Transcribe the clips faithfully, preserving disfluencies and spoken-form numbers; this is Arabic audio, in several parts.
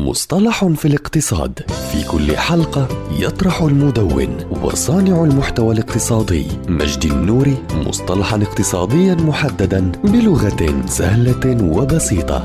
مصطلح في الاقتصاد. في كل حلقة يطرح المدون وصانع المحتوى الاقتصادي مجدي النوري مصطلحا اقتصاديا محددا بلغة سهلة وبسيطة.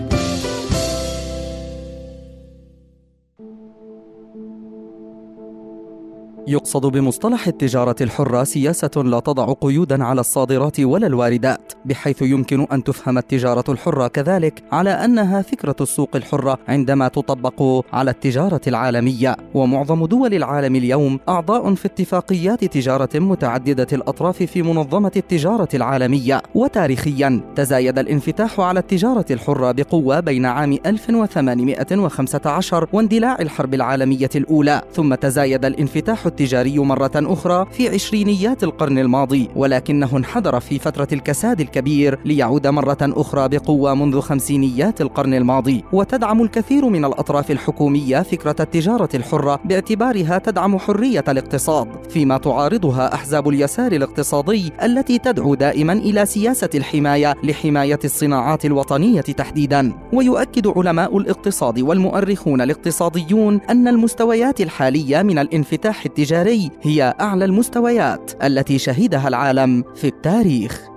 يقصد بمصطلح التجارة الحرة سياسة لا تضع قيودا على الصادرات ولا الواردات، بحيث يمكن أن تفهم التجارة الحرة كذلك على أنها فكرة السوق الحرة عندما تطبق على التجارة العالمية. ومعظم دول العالم اليوم أعضاء في اتفاقيات تجارة متعددة الأطراف في منظمة التجارة العالمية. وتاريخيا تزايد الانفتاح على التجارة الحرة بقوة بين عام ألف وثمانمائة وخمسة عشر واندلاع الحرب العالمية الأولى، ثم تزايد الانفتاح التجاري مرة أخرى في عشرينيات القرن الماضي، ولكنه انحدر في فترة الكساد الكبير ليعود مرة أخرى بقوة منذ خمسينيات القرن الماضي. وتدعم الكثير من الأطراف الحكومية فكرة التجارة الحرة باعتبارها تدعم حرية الاقتصاد، فيما تعارضها أحزاب اليسار الاقتصادي التي تدعو دائما إلى سياسة الحماية لحماية الصناعات الوطنية تحديدا. ويؤكد علماء الاقتصاد والمؤرخون الاقتصاديون أن المستويات الحالية من الانفتاح التجاري هي أعلى المستويات التي شهدها العالم في التاريخ.